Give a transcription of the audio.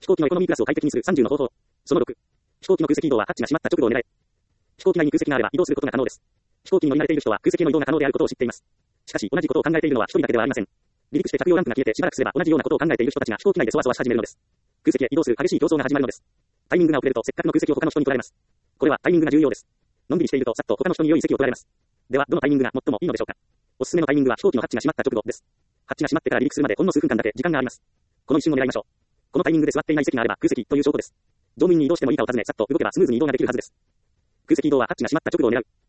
飛行機のエコノミークラスを快適にする30の方法。その6。飛行機の空席移動はハッチが閉まった直後を狙え。飛行機内に空席があれば移動することが可能です。飛行機に乗り慣れている人は空席への移動が可能であることを知っています。しかし、同じことを考えているのは一人だけではありません。離陸して着用ランプが消えてしばらくすれば同じようなことを考えている人たちが飛行機内でそわそわし始めるのです。空席へ移動する激しい競争が始まるのです。タイミングが遅れるとせっかくの空席を他の人に取られます。これはタイミングが重要です。のんびりしているとさっと他の人に良い席を取られます。では、どのタイミングが最もいいのでしょうか。おすすめのタイミングは飛行機のハッチが閉まった直後です。ハッチが閉まってから離陸するまでほんの数分間だけ時間があります。この一瞬を狙いましょう。このタイミングで座っていない席があれば空席という証拠です。乗務員に移動してもいいかを尋ね、さっと動けばスムーズに移動ができるはずです。空席移動はハッチが閉まった直後を狙う。